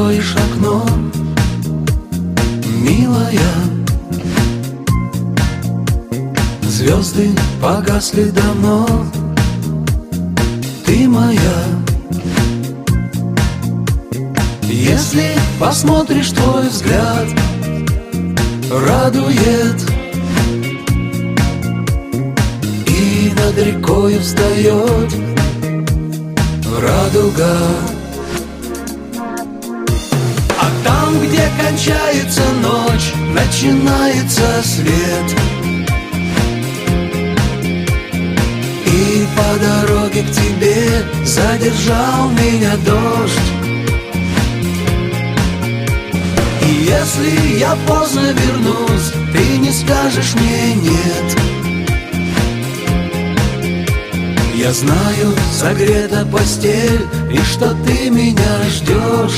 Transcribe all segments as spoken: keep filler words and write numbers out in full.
закроешь окно, милая. Звезды погасли давно, ты моя. Если посмотришь, твой взгляд радует, и над рекою встает радуга. А там, где кончается ночь, начинается свет, и по дороге к тебе задержал меня дождь. И если я поздно вернусь, ты не скажешь мне нет. Я знаю, согрета постель, и что ты меня ждешь.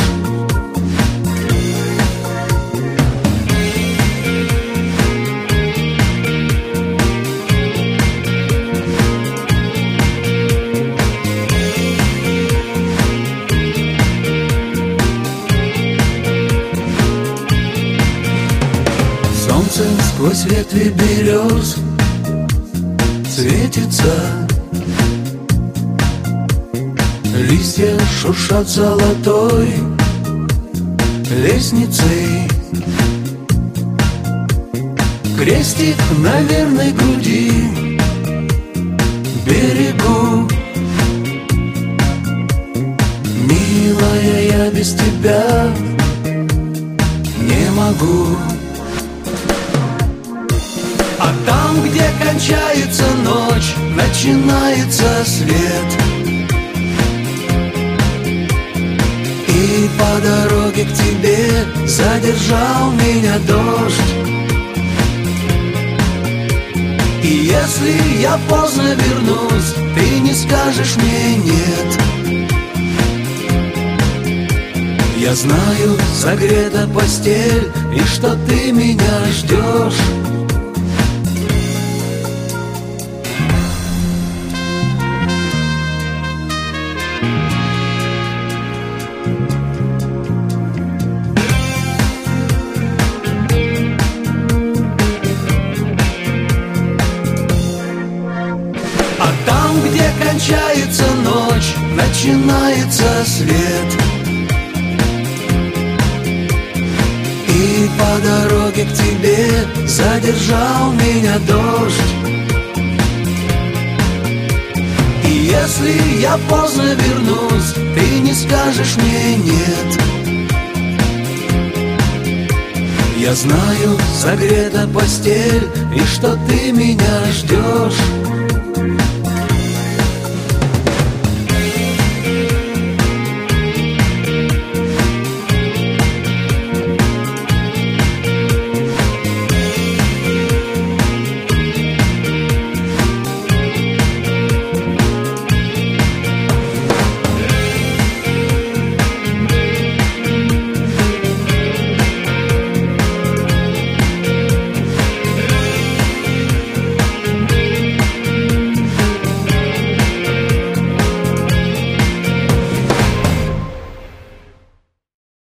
Солнце сквозь ветви берез светится, листья шуршат золотой лестницей. Крестик на верной груди берегу. Милая, я без тебя не могу. А там, где кончается ночь, начинается свет, и по дороге к тебе задержал меня дождь. И если я поздно вернусь, ты не скажешь мне нет. Я знаю, согрета постель, и что ты меня ждешь. А там, где кончается ночь, начинается свет, и по дороге к тебе задержал меня дождь. И если я поздно вернусь, ты не скажешь мне нет. Я знаю, согрета постель, и что ты меня ждешь.